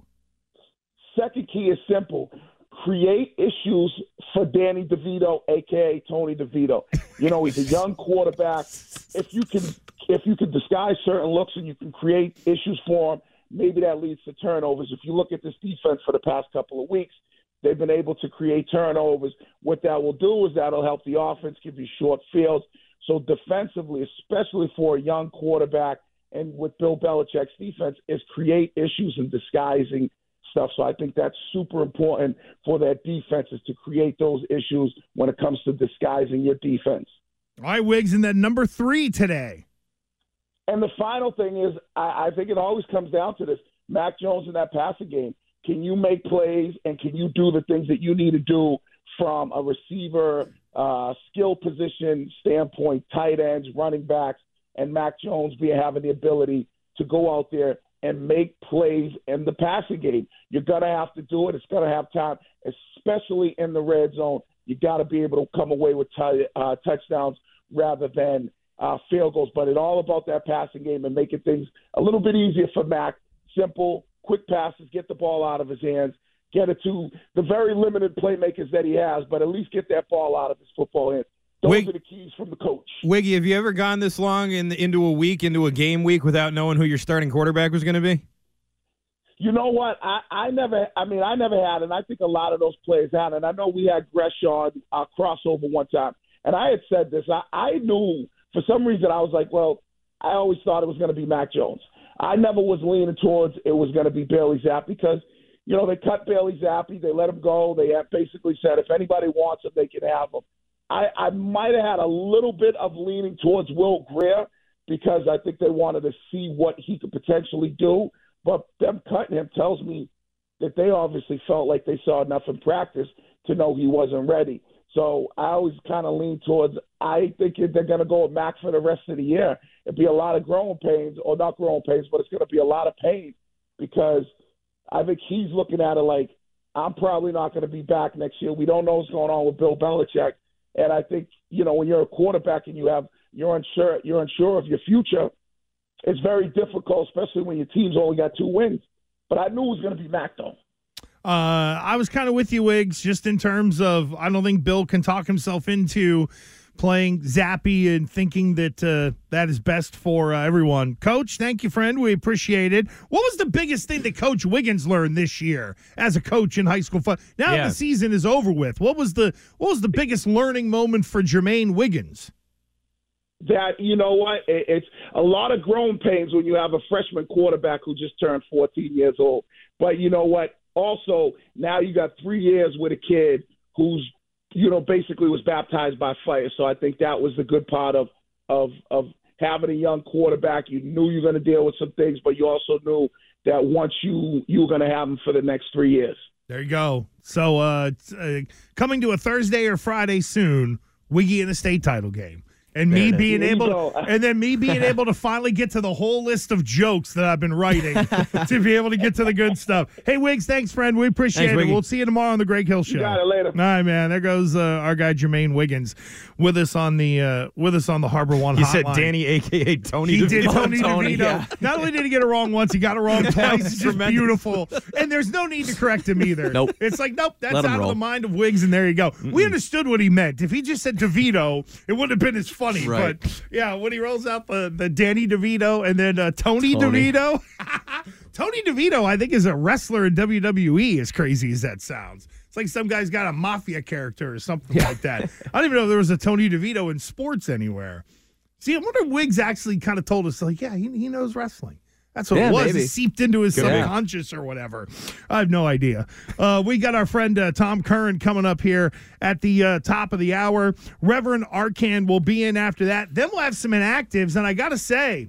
Second key is simple. Create issues for Danny DeVito, a k a. Tony DeVito. You know, he's a young quarterback. If you can if you can disguise certain looks and you can create issues for him, maybe that leads to turnovers. If you look at this defense for the past couple of weeks, they've been able to create turnovers. What that will do is that'll help the offense, give you short fields. So defensively, especially for a young quarterback and with Bill Belichick's defense, is create issues and disguising stuff. So I think that's super important for that defense, is to create those issues when it comes to disguising your defense. All right, Wiggs, and then number three today. And the final thing is, I, I think it always comes down to this. Mac Jones in that passing game, can you make plays and can you do the things that you need to do from a receiver, uh, skill position standpoint, tight ends, running backs, and Mac Jones be having the ability to go out there and make plays in the passing game. You're going to have to do it. It's going to have time, especially in the red zone. You got to be able to come away with t- uh, touchdowns rather than uh, field goals. But it's all about that passing game and making things a little bit easier for Mac. Simple, quick passes, get the ball out of his hands, get it to the very limited playmakers that he has, but at least get that ball out of his football hands. Those Wig- are the keys from the coach. Wiggy, have you ever gone this long in the, into a week, into a game week, without knowing who your starting quarterback was going to be? You know what? I, I never. I mean, I never had, and I think a lot of those players had. And I know we had Gresh on our crossover one time, and I had said this. I, I knew for some reason I was like, well, I always thought it was going to be Mac Jones. I never was leaning towards it was going to be Bailey Zappi because, you know, they cut Bailey Zappi, they let him go. They have basically said if anybody wants him, they can have him. I, I might have had a little bit of leaning towards Will Grier because I think they wanted to see what he could potentially do. But them cutting him tells me that they obviously felt like they saw enough in practice to know he wasn't ready. So I always kind of lean towards, I think they're going to go with Mac for the rest of the year. It'd be a lot of growing pains, or not growing pains, but it's going to be a lot of pain because I think he's looking at it like, I'm probably not going to be back next year. We don't know what's going on with Bill Belichick. And I think, you know, when you're a quarterback and you have, you're unsure, you're unsure of your future, it's very difficult, especially when your team's only got two wins. But I knew it was going to be Mac, though. Uh, I was kind of with you, Wiggs, just in terms of I don't think Bill can talk himself into playing Zappi and thinking that uh, that is best for uh, everyone. Coach, thank you, friend. We appreciate it. What was the biggest thing that Coach Wiggins learned this year as a coach in high school football? Now Yeah. the season is over with. What was the what was the biggest learning moment for Jermaine Wiggins? That, you know what, it, it's a lot of growing pains when you have a freshman quarterback who just turned fourteen years old. But you know what? Also, now you got three years with a kid who's, you know, basically was baptized by fire. So I think that was the good part of of of having a young quarterback. You knew you were going to deal with some things, but you also knew that once you you were going to have him for the next three years. There you go. So uh, t- uh, coming to a Thursday or Friday soon, Wiggy in a state title game. And There me it is. being There you able, go. and then me being able to finally get to the whole list of jokes that I've been writing to be able to get to the good stuff. Hey, Wiggs, thanks, friend. We appreciate Thanks, it. Wiggy. We'll see you tomorrow on the Greg Hill Show. You got it later. All right, man. There goes uh, our guy Jermaine Wiggins with us on the uh, with us on the Harbor One You hotline. said Danny, a k a. Tony He DeVito. did Tony, Tony, DeVito. yeah. Not only did he get it wrong once, he got it wrong twice. was It's just tremendous. beautiful. And there's no need to correct him either. Nope. It's like, nope, that's Let him out roll. of the mind of Wiggs, and there you go. Mm-mm. We understood what he meant. If he just said DeVito, it wouldn't have been as funny. Right. But yeah, when he rolls out the, the Danny DeVito and then uh, Tony, Tony. DeVito. Tony DeVito, I think, is a wrestler in W W E, as crazy as that sounds. It's like some guy's got a mafia character or something Yeah. like that. I don't even know if there was a Tony DeVito in sports anywhere. See, I wonder if Wiggs actually kind of told us, like, yeah, he, he knows wrestling. That's what Yeah, it was. maybe. It seeped into his Could be. subconscious or whatever. I have no idea. Uh, we got our friend uh, Tom Curran coming up here at the uh, top of the hour. Reverend Arcan will be in after that. Then we'll have some inactives. And I got to say,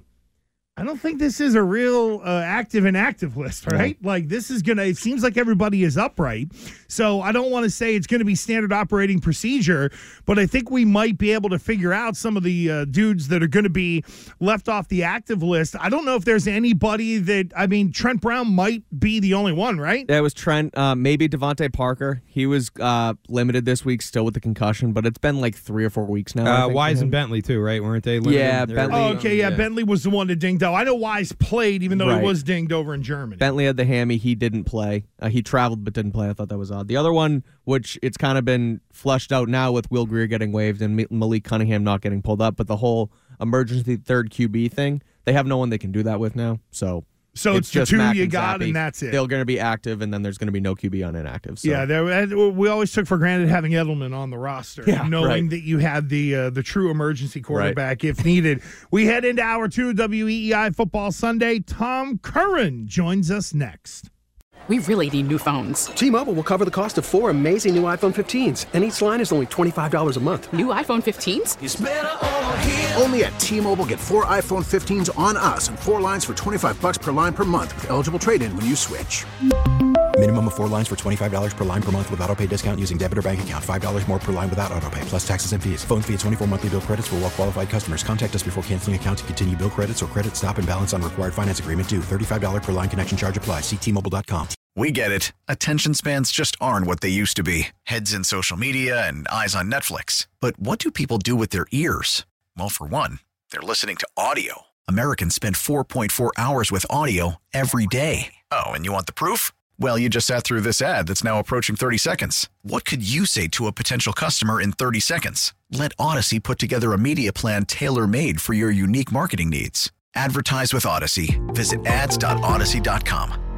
I don't think this is a real uh, active inactive list, right? No. Like this is going to, it seems like everybody is upright. So I don't want to say it's going to be standard operating procedure, but I think we might be able to figure out some of the uh, dudes that are going to be left off the active list. I don't know if there's anybody that, I mean, Trent Brown might be the only one, right? That was Trent, uh, maybe Devontae Parker. He was uh, limited this week still with the concussion, but it's been like three or four weeks now. I Uh, think, Wise for and him. Bentley, too, right? Weren't they limited? Yeah, They're- Bentley. Oh, okay, yeah, yeah. Bentley was the one that dinged out. I know Wise played, even though Right. he was dinged over in Germany. Bentley had the hammy. He didn't play. Uh, he traveled but didn't play. I thought that was odd. The other one, which it's kind of been flushed out now with Will Greer getting waived and Ma- Malik Cunningham not getting pulled up, but the whole emergency third Q B thing, they have no one they can do that with now. So So it's, the just two Mack you and got, Zappe. and that's it. They're going to be active, and then there's going to be no Q B on inactive. So. Yeah, there, we always took for granted having Edelman on the roster, Yeah, knowing right. that you had the uh, the true emergency quarterback if needed. We head into hour two of W E E I Football Sunday. Tom Curran joins us next. We really need new phones. T-Mobile will cover the cost of four amazing new iPhone fifteens, and each line is only twenty-five dollars a month. New iPhone fifteens? It's better over here. Only at T-Mobile, get four iPhone fifteens on us and four lines for twenty-five bucks per line per month with eligible trade-in when you switch. Minimum of four lines for twenty-five dollars per line per month with autopay discount using debit or bank account. five dollars more per line without autopay, plus taxes and fees. Phone fee at twenty-four monthly bill credits for well-qualified customers. Contact us before canceling account to continue bill credits or credit stop and balance on required finance agreement due. thirty-five dollars per line connection charge applies. See T Mobile dot com. We get it. Attention spans just aren't what they used to be. Heads in social media and eyes on Netflix. But what do people do with their ears? Well, for one, they're listening to audio. Americans spend four point four hours with audio every day. Oh, and you want the proof? Well, you just sat through this ad that's now approaching thirty seconds. What could you say to a potential customer in thirty seconds? Let Odyssey put together a media plan tailor-made for your unique marketing needs. Advertise with Odyssey. Visit ads dot odyssey dot com.